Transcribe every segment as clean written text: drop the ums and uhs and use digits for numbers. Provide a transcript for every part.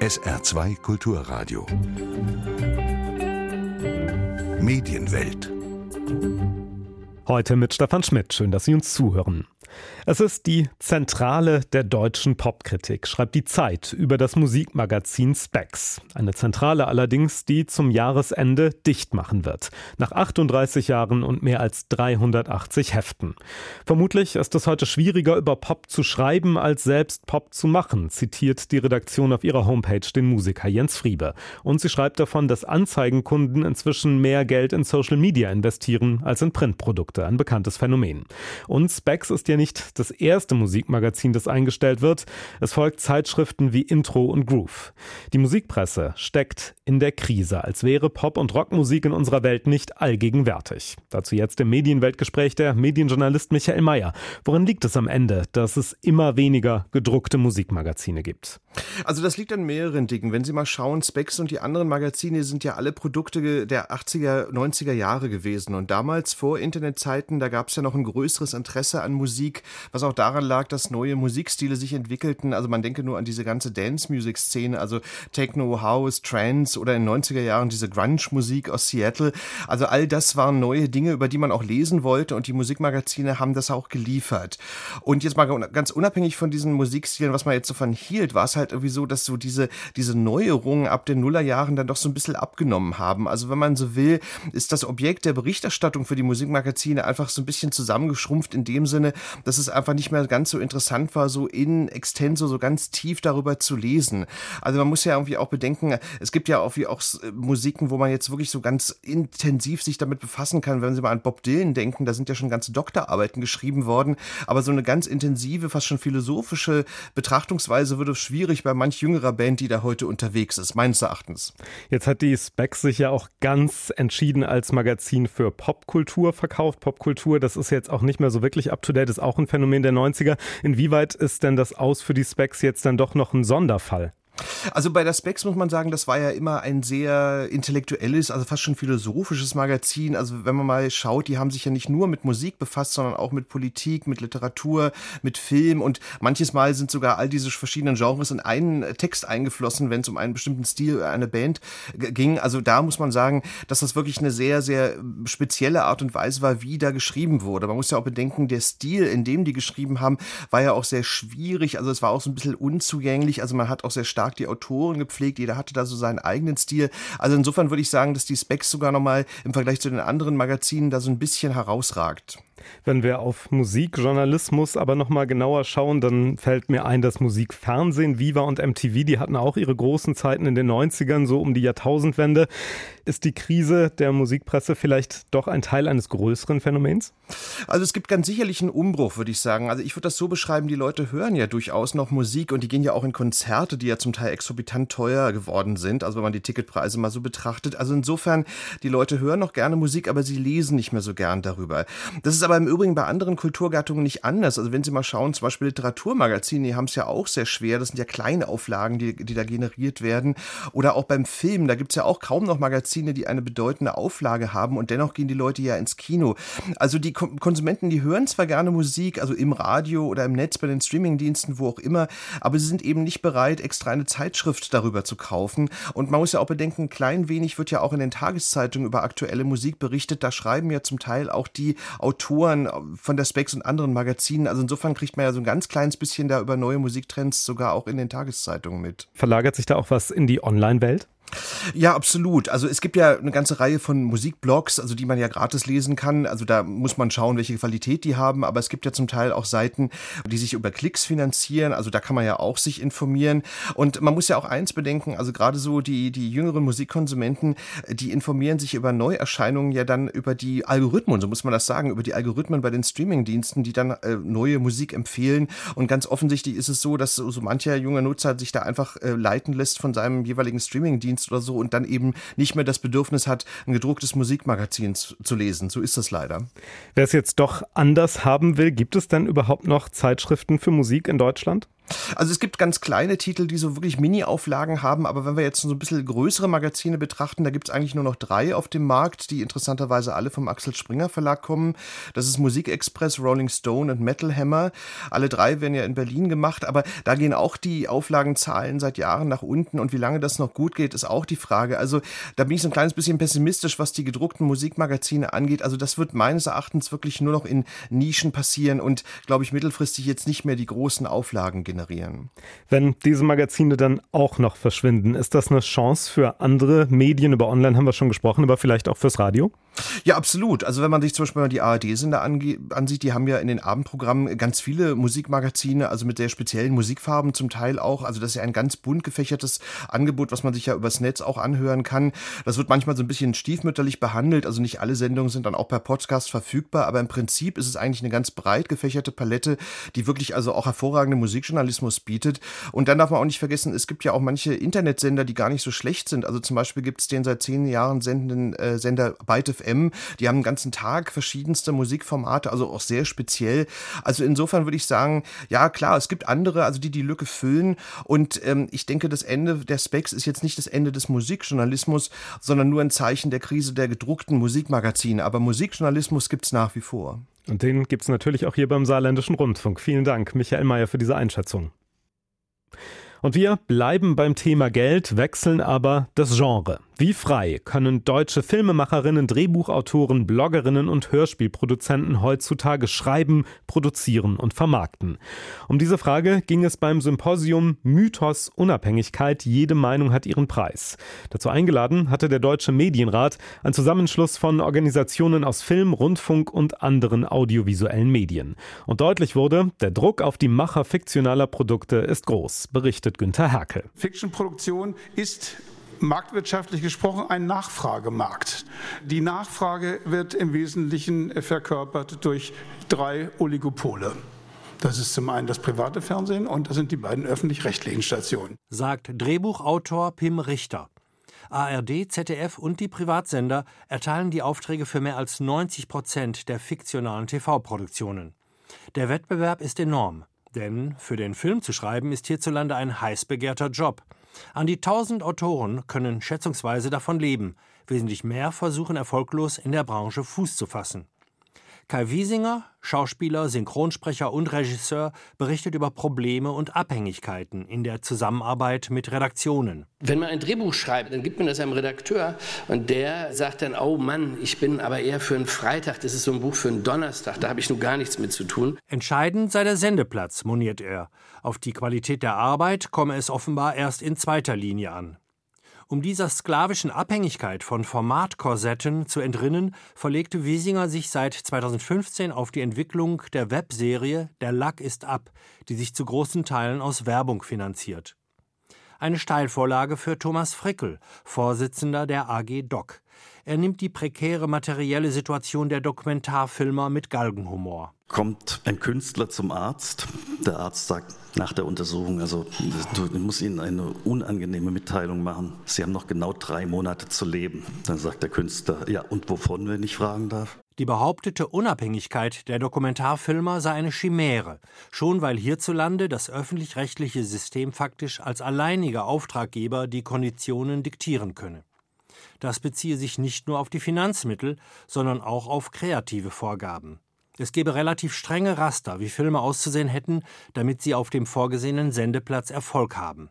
SR2 Kulturradio. Medienwelt. Heute mit Stefan Schmidt. Schön, dass Sie uns zuhören. Es ist die Zentrale der deutschen Popkritik, schreibt die Zeit über das Musikmagazin Spex. Eine Zentrale allerdings, die zum Jahresende dicht machen wird. Nach 38 Jahren und mehr als 380 Heften. Vermutlich ist es heute schwieriger, über Pop zu schreiben, als selbst Pop zu machen, zitiert die Redaktion auf ihrer Homepage den Musiker Jens Friebe. Und sie schreibt davon, dass Anzeigenkunden inzwischen mehr Geld in Social Media investieren als in Printprodukte. Ein bekanntes Phänomen. Und Spex ist ja nicht das erste Musikmagazin, das eingestellt wird. Es folgt Zeitschriften wie Intro und Groove. Die Musikpresse steckt in der Krise, als wäre Pop- und Rockmusik in unserer Welt nicht allgegenwärtig. Dazu jetzt im Medienweltgespräch der Medienjournalist Michael Mayer. Woran liegt es am Ende, dass es immer weniger gedruckte Musikmagazine gibt? Also das liegt an mehreren Dingen. Wenn Sie mal schauen, Spex und die anderen Magazine sind ja alle Produkte der 80er, 90er Jahre gewesen. Und damals, vor Internetzeiten, da gab es ja noch ein größeres Interesse an Musik, was auch daran lag, dass neue Musikstile sich entwickelten. Also man denke nur an diese ganze Dance-Music-Szene, also Techno, House, Trance oder in den 90er Jahren diese Grunge-Musik aus Seattle. Also all das waren neue Dinge, über die man auch lesen wollte, und die Musikmagazine haben das auch geliefert. Und jetzt mal ganz unabhängig von diesen Musikstilen, was man jetzt davon hielt, war es halt irgendwie so, dass so diese Neuerungen ab den Nullerjahren dann doch so ein bisschen abgenommen haben. Also wenn man so will, ist das Objekt der Berichterstattung für die Musikmagazine einfach so ein bisschen zusammengeschrumpft in dem Sinne, dass es einfach nicht mehr ganz so interessant war, so in extenso, so ganz tief darüber zu lesen. Also man muss ja irgendwie auch bedenken, es gibt ja auch Musiken, wo man jetzt wirklich so ganz intensiv sich damit befassen kann. Wenn Sie mal an Bob Dylan denken, da sind ja schon ganze Doktorarbeiten geschrieben worden, aber so eine ganz intensive, fast schon philosophische Betrachtungsweise würde schwierig bei manch jüngerer Band, die da heute unterwegs ist, meines Erachtens. Jetzt hat die Spex sich ja auch ganz entschieden als Magazin für Popkultur verkauft. Popkultur, das ist jetzt auch nicht mehr so wirklich up-to-date, ist auch ein Phänomen der 90er. Inwieweit ist denn das Aus für die Spex jetzt dann doch noch ein Sonderfall? Also bei der Spex muss man sagen, das war ja immer ein sehr intellektuelles, also fast schon philosophisches Magazin. Also wenn man mal schaut, die haben sich ja nicht nur mit Musik befasst, sondern auch mit Politik, mit Literatur, mit Film, und manches Mal sind sogar all diese verschiedenen Genres in einen Text eingeflossen, wenn es um einen bestimmten Stil, eine Band ging. Also da muss man sagen, dass das wirklich eine sehr, sehr spezielle Art und Weise war, wie da geschrieben wurde. Man muss ja auch bedenken, der Stil, in dem die geschrieben haben, war ja auch sehr schwierig. Also es war auch so ein bisschen unzugänglich. Also man hat auch sehr stark die Autoren gepflegt, jeder hatte da so seinen eigenen Stil. Also insofern würde ich sagen, dass die Spex sogar nochmal im Vergleich zu den anderen Magazinen da so ein bisschen herausragt. Wenn wir auf Musikjournalismus aber nochmal genauer schauen, dann fällt mir ein, dass Musikfernsehen, Viva und MTV, die hatten auch ihre großen Zeiten in den 90ern, so um die Jahrtausendwende. Ist die Krise der Musikpresse vielleicht doch ein Teil eines größeren Phänomens? Also es gibt ganz sicherlich einen Umbruch, würde ich sagen. Also ich würde das so beschreiben, die Leute hören ja durchaus noch Musik, und die gehen ja auch in Konzerte, die ja zum Teil exorbitant teuer geworden sind, also wenn man die Ticketpreise mal so betrachtet. Also insofern, die Leute hören noch gerne Musik, aber sie lesen nicht mehr so gern darüber. Das ist aber im Übrigen bei anderen Kulturgattungen nicht anders. Also wenn Sie mal schauen, zum Beispiel Literaturmagazine, die haben es ja auch sehr schwer. Das sind ja kleine Auflagen, die da generiert werden. Oder auch beim Film, da gibt es ja auch kaum noch Magazine, die eine bedeutende Auflage haben, und dennoch gehen die Leute ja ins Kino. Also die Konsumenten, die hören zwar gerne Musik, also im Radio oder im Netz, bei den Streamingdiensten, wo auch immer, aber sie sind eben nicht bereit, extra eine Zeitschrift darüber zu kaufen. Und man muss ja auch bedenken, ein klein wenig wird ja auch in den Tageszeitungen über aktuelle Musik berichtet. Da schreiben ja zum Teil auch die Autoren von der Spex und anderen Magazinen. Also insofern kriegt man ja so ein ganz kleines bisschen da über neue Musiktrends sogar auch in den Tageszeitungen mit. Verlagert sich da auch was in die Online-Welt? Ja, absolut. Also es gibt ja eine ganze Reihe von Musikblogs, also die man ja gratis lesen kann. Also da muss man schauen, welche Qualität die haben. Aber es gibt ja zum Teil auch Seiten, die sich über Klicks finanzieren. Also da kann man ja auch sich informieren. Und man muss ja auch eins bedenken, also gerade so die jüngeren Musikkonsumenten, die informieren sich über Neuerscheinungen ja dann über die Algorithmen, so muss man das sagen, über die Algorithmen bei den Streamingdiensten, die dann neue Musik empfehlen. Und ganz offensichtlich ist es so, dass so mancher junger Nutzer sich da einfach leiten lässt von seinem jeweiligen Streamingdienst oder so und dann eben nicht mehr das Bedürfnis hat, ein gedrucktes Musikmagazin zu lesen. So ist das leider. Wer es jetzt doch anders haben will, gibt es denn überhaupt noch Zeitschriften für Musik in Deutschland? Also es gibt ganz kleine Titel, die so wirklich Mini-Auflagen haben, aber wenn wir jetzt so ein bisschen größere Magazine betrachten, da gibt es eigentlich nur noch 3 auf dem Markt, die interessanterweise alle vom Axel Springer Verlag kommen. Das ist Musikexpress, Rolling Stone und Metal Hammer. Alle 3 werden ja in Berlin gemacht, aber da gehen auch die Auflagenzahlen seit Jahren nach unten und wie lange das noch gut geht, ist auch die Frage. Also da bin ich so ein kleines bisschen pessimistisch, was die gedruckten Musikmagazine angeht. Also das wird meines Erachtens wirklich nur noch in Nischen passieren und, glaube ich, mittelfristig jetzt nicht mehr die großen Auflagen generieren. Wenn diese Magazine dann auch noch verschwinden, ist das eine Chance für andere Medien? Über Online haben wir schon gesprochen, aber vielleicht auch fürs Radio? Ja, absolut. Also wenn man sich zum Beispiel mal die ARD-Sender ansieht, die haben ja in den Abendprogrammen ganz viele Musikmagazine, also mit sehr speziellen Musikfarben zum Teil auch. Also das ist ja ein ganz bunt gefächertes Angebot, was man sich ja übers Netz auch anhören kann. Das wird manchmal so ein bisschen stiefmütterlich behandelt. Also nicht alle Sendungen sind dann auch per Podcast verfügbar, aber im Prinzip ist es eigentlich eine ganz breit gefächerte Palette, die wirklich also auch hervorragende Musikjournalismus bietet. Und dann darf man auch nicht vergessen, es gibt ja auch manche Internetsender, die gar nicht so schlecht sind. Also zum Beispiel gibt es den seit 10 Jahren sendenden Sender Byte FM. Die haben den ganzen Tag verschiedenste Musikformate, also auch sehr speziell. Also insofern würde ich sagen, ja klar, es gibt andere, also die Lücke füllen. Und ich denke, das Ende der Specs ist jetzt nicht das Ende des Musikjournalismus, sondern nur ein Zeichen der Krise der gedruckten Musikmagazine. Aber Musikjournalismus gibt es nach wie vor. Und den gibt es natürlich auch hier beim Saarländischen Rundfunk. Vielen Dank, Michael Mayer, für diese Einschätzung. Und wir bleiben beim Thema Geld, wechseln aber das Genre. Wie frei können deutsche Filmemacherinnen, Drehbuchautoren, Bloggerinnen und Hörspielproduzenten heutzutage schreiben, produzieren und vermarkten? Um diese Frage ging es beim Symposium Mythos Unabhängigkeit. Jede Meinung hat ihren Preis. Dazu eingeladen hatte der Deutsche Medienrat, ein Zusammenschluss von Organisationen aus Film, Rundfunk und anderen audiovisuellen Medien. Und deutlich wurde, der Druck auf die Macher fiktionaler Produkte ist groß, berichtet Günther Herkel. Fiction-Produktion ist marktwirtschaftlich gesprochen ein Nachfragemarkt. Die Nachfrage wird im Wesentlichen verkörpert durch 3 Oligopole. Das ist zum einen das private Fernsehen und das sind die beiden öffentlich-rechtlichen Stationen. Sagt Drehbuchautor Pim Richter. ARD, ZDF und die Privatsender erteilen die Aufträge für mehr als 90% der fiktionalen TV-Produktionen. Der Wettbewerb ist enorm. Denn für den Film zu schreiben ist hierzulande ein heiß begehrter Job. An die 1000 Autoren können schätzungsweise davon leben. Wesentlich mehr versuchen erfolglos in der Branche Fuß zu fassen. Kai Wiesinger, Schauspieler, Synchronsprecher und Regisseur, berichtet über Probleme und Abhängigkeiten in der Zusammenarbeit mit Redaktionen. Wenn man ein Drehbuch schreibt, dann gibt man das einem Redakteur und der sagt dann, oh Mann, ich bin aber eher für einen Freitag, das ist so ein Buch für einen Donnerstag, da habe ich nun gar nichts mit zu tun. Entscheidend sei der Sendeplatz, moniert er. Auf die Qualität der Arbeit komme es offenbar erst in zweiter Linie an. Um dieser sklavischen Abhängigkeit von Formatkorsetten zu entrinnen, verlegte Wiesinger sich seit 2015 auf die Entwicklung der Webserie Der Lack ist ab, die sich zu großen Teilen aus Werbung finanziert. Eine Steilvorlage für Thomas Frickel, Vorsitzender der AG Doc. Er nimmt die prekäre materielle Situation der Dokumentarfilmer mit Galgenhumor. Kommt ein Künstler zum Arzt, der Arzt sagt nach der Untersuchung, also du musst Ihnen eine unangenehme Mitteilung machen. Sie haben noch genau 3 Monate zu leben. Dann sagt der Künstler, ja und wovon, wenn ich fragen darf? Die behauptete Unabhängigkeit der Dokumentarfilmer sei eine Chimäre, schon weil hierzulande das öffentlich-rechtliche System faktisch als alleiniger Auftraggeber die Konditionen diktieren könne. Das beziehe sich nicht nur auf die Finanzmittel, sondern auch auf kreative Vorgaben. Es gebe relativ strenge Raster, wie Filme auszusehen hätten, damit sie auf dem vorgesehenen Sendeplatz Erfolg haben.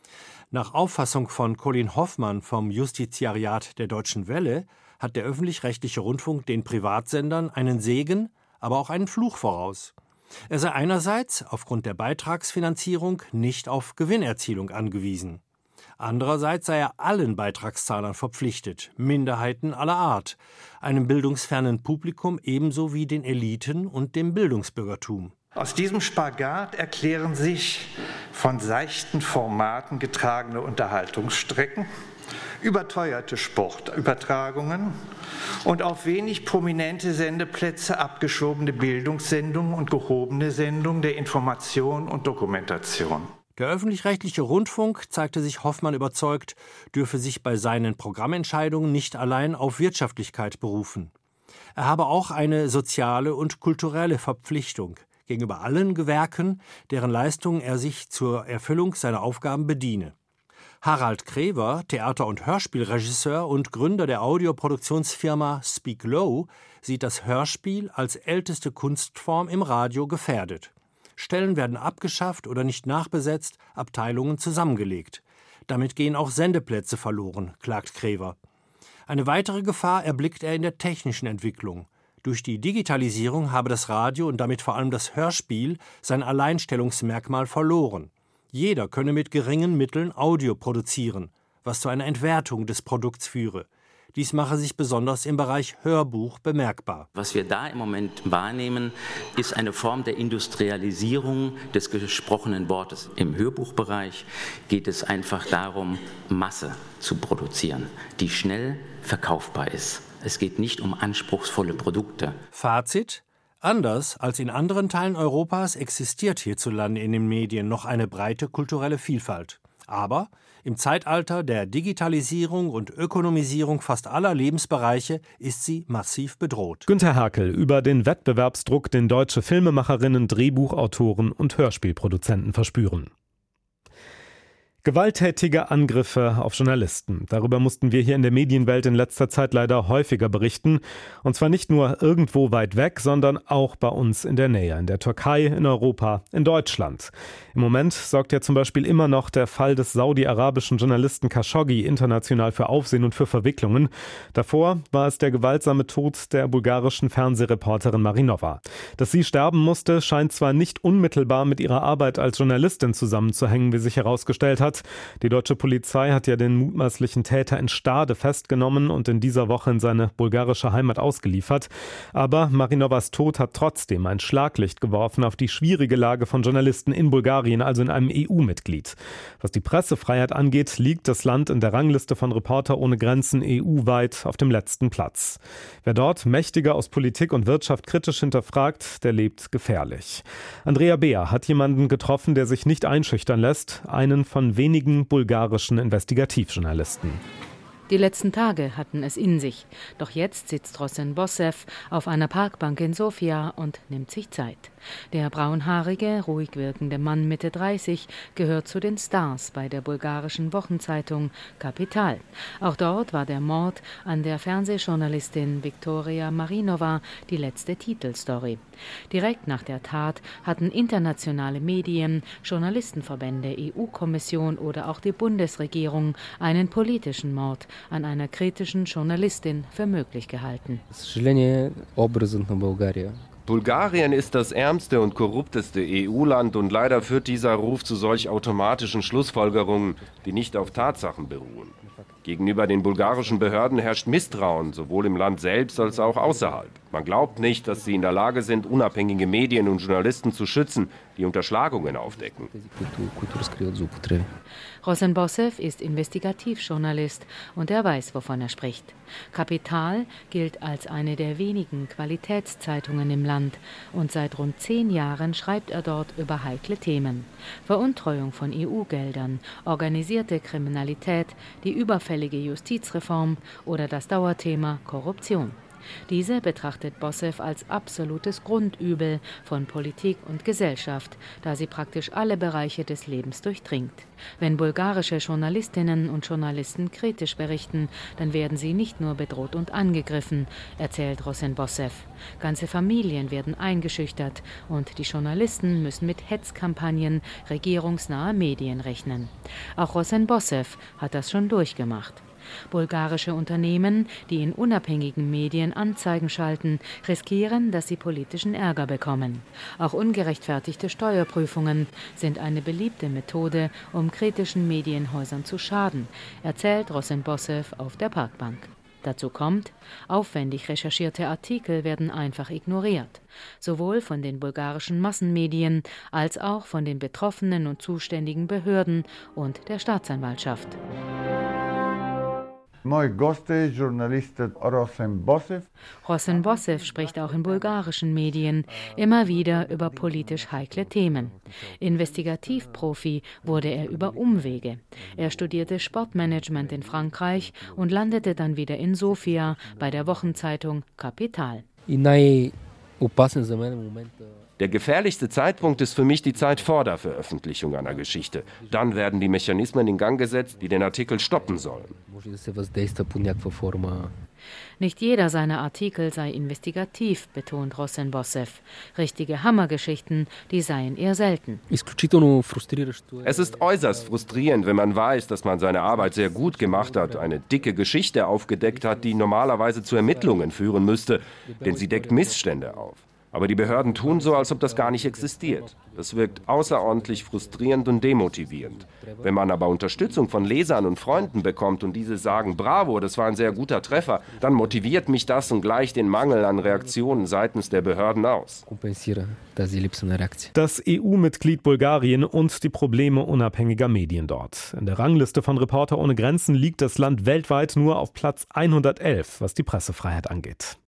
Nach Auffassung von Colin Hoffmann vom Justiziariat der Deutschen Welle hat der öffentlich-rechtliche Rundfunk den Privatsendern einen Segen, aber auch einen Fluch voraus. Er sei einerseits aufgrund der Beitragsfinanzierung nicht auf Gewinnerzielung angewiesen. Andererseits sei er allen Beitragszahlern verpflichtet, Minderheiten aller Art, einem bildungsfernen Publikum ebenso wie den Eliten und dem Bildungsbürgertum. Aus diesem Spagat erklären sich von seichten Formaten getragene Unterhaltungsstrecken, überteuerte Sportübertragungen und auf wenig prominente Sendeplätze abgeschobene Bildungssendungen und gehobene Sendungen der Information und Dokumentation. Der öffentlich-rechtliche Rundfunk, zeigte sich Hoffmann überzeugt, dürfe sich bei seinen Programmentscheidungen nicht allein auf Wirtschaftlichkeit berufen. Er habe auch eine soziale und kulturelle Verpflichtung, gegenüber allen Gewerken, deren Leistungen er sich zur Erfüllung seiner Aufgaben bediene. Harald Krever, Theater- und Hörspielregisseur und Gründer der Audioproduktionsfirma Speak Low, sieht das Hörspiel als älteste Kunstform im Radio gefährdet. Stellen werden abgeschafft oder nicht nachbesetzt, Abteilungen zusammengelegt. Damit gehen auch Sendeplätze verloren, klagt Krever. Eine weitere Gefahr erblickt er in der technischen Entwicklung. Durch die Digitalisierung habe das Radio und damit vor allem das Hörspiel sein Alleinstellungsmerkmal verloren. Jeder könne mit geringen Mitteln Audio produzieren, was zu einer Entwertung des Produkts führe. Dies mache sich besonders im Bereich Hörbuch bemerkbar. Was wir da im Moment wahrnehmen, ist eine Form der Industrialisierung des gesprochenen Wortes. Im Hörbuchbereich geht es einfach darum, Masse zu produzieren, die schnell verkaufbar ist. Es geht nicht um anspruchsvolle Produkte. Fazit: Anders als in anderen Teilen Europas existiert hierzulande in den Medien noch eine breite kulturelle Vielfalt. Aber im Zeitalter der Digitalisierung und Ökonomisierung fast aller Lebensbereiche ist sie massiv bedroht. Günter Herkel über den Wettbewerbsdruck, den deutsche Filmemacherinnen, Drehbuchautoren und Hörspielproduzenten verspüren. Gewalttätige Angriffe auf Journalisten. Darüber mussten wir hier in der Medienwelt in letzter Zeit leider häufiger berichten. Und zwar nicht nur irgendwo weit weg, sondern auch bei uns in der Nähe, in der Türkei, in Europa, in Deutschland. Im Moment sorgt ja zum Beispiel immer noch der Fall des saudi-arabischen Journalisten Khashoggi international für Aufsehen und für Verwicklungen. Davor war es der gewaltsame Tod der bulgarischen Fernsehreporterin Marinova. Dass sie sterben musste, scheint zwar nicht unmittelbar mit ihrer Arbeit als Journalistin zusammenzuhängen, wie sich herausgestellt hat. Die deutsche Polizei hat ja den mutmaßlichen Täter in Stade festgenommen und in dieser Woche in seine bulgarische Heimat ausgeliefert. Aber Marinovas Tod hat trotzdem ein Schlaglicht geworfen auf die schwierige Lage von Journalisten in Bulgarien, also in einem EU-Mitglied. Was die Pressefreiheit angeht, liegt das Land in der Rangliste von Reporter ohne Grenzen EU-weit auf dem letzten Platz. Wer dort Mächtige aus Politik und Wirtschaft kritisch hinterfragt, der lebt gefährlich. Andrea Beer hat jemanden getroffen, der sich nicht einschüchtern lässt, einen von wenigen bulgarischen Investigativjournalisten. Die letzten Tage hatten es in sich. Doch jetzt sitzt Rosen Bossev auf einer Parkbank in Sofia und nimmt sich Zeit. Der braunhaarige, ruhig wirkende Mann Mitte 30 gehört zu den Stars bei der bulgarischen Wochenzeitung Kapital. Auch dort war der Mord an der Fernsehjournalistin Viktoria Marinova die letzte Titelstory. Direkt nach der Tat hatten internationale Medien, Journalistenverbände, EU-Kommission oder auch die Bundesregierung einen politischen Mord an einer kritischen Journalistin für möglich gehalten. Bulgarien ist das ärmste und korrupteste EU-Land und leider führt dieser Ruf zu solch automatischen Schlussfolgerungen, die nicht auf Tatsachen beruhen. Gegenüber den bulgarischen Behörden herrscht Misstrauen, sowohl im Land selbst als auch außerhalb. Man glaubt nicht, dass sie in der Lage sind, unabhängige Medien und Journalisten zu schützen, die Unterschlagungen aufdecken. Rosen Bossev ist Investigativjournalist und er weiß, wovon er spricht. Kapital gilt als eine der wenigen Qualitätszeitungen im Land und seit rund 10 Jahren schreibt er dort über heikle Themen. Veruntreuung von EU-Geldern, organisierte Kriminalität, die überfällige Justizreform oder das Dauerthema Korruption. Diese betrachtet Bossev als absolutes Grundübel von Politik und Gesellschaft, da sie praktisch alle Bereiche des Lebens durchdringt. Wenn bulgarische Journalistinnen und Journalisten kritisch berichten, dann werden sie nicht nur bedroht und angegriffen, erzählt Rosen Bossev. Ganze Familien werden eingeschüchtert und die Journalisten müssen mit Hetzkampagnen regierungsnaher Medien rechnen. Auch Rosen Bossev hat das schon durchgemacht. Bulgarische Unternehmen, die in unabhängigen Medien Anzeigen schalten, riskieren, dass sie politischen Ärger bekommen. Auch ungerechtfertigte Steuerprüfungen sind eine beliebte Methode, um kritischen Medienhäusern zu schaden, erzählt Rosen Bossev auf der Parkbank. Dazu kommt, aufwendig recherchierte Artikel werden einfach ignoriert, sowohl von den bulgarischen Massenmedien als auch von den betroffenen und zuständigen Behörden und der Staatsanwaltschaft. Rosen Bossev spricht auch in bulgarischen Medien immer wieder über politisch heikle Themen. Investigativprofi wurde er über Umwege. Er studierte Sportmanagement in Frankreich und landete dann wieder in Sofia bei der Wochenzeitung Kapital. Der gefährlichste Zeitpunkt ist für mich die Zeit vor der Veröffentlichung einer Geschichte. Dann werden die Mechanismen in Gang gesetzt, die den Artikel stoppen sollen. Nicht jeder seiner Artikel sei investigativ, betont Rosenbossev. Richtige Hammergeschichten, die seien eher selten. Es ist äußerst frustrierend, wenn man weiß, dass man seine Arbeit sehr gut gemacht hat, eine dicke Geschichte aufgedeckt hat, die normalerweise zu Ermittlungen führen müsste, denn sie deckt Missstände auf. Aber die Behörden tun so, als ob das gar nicht existiert. Das wirkt außerordentlich frustrierend und demotivierend. Wenn man aber Unterstützung von Lesern und Freunden bekommt und diese sagen, bravo, das war ein sehr guter Treffer, dann motiviert mich das und gleicht den Mangel an Reaktionen seitens der Behörden aus. Das EU-Mitglied Bulgarien und die Probleme unabhängiger Medien dort. In der Rangliste von Reporter ohne Grenzen liegt das Land weltweit nur auf Platz 111, was die Pressefreiheit angeht.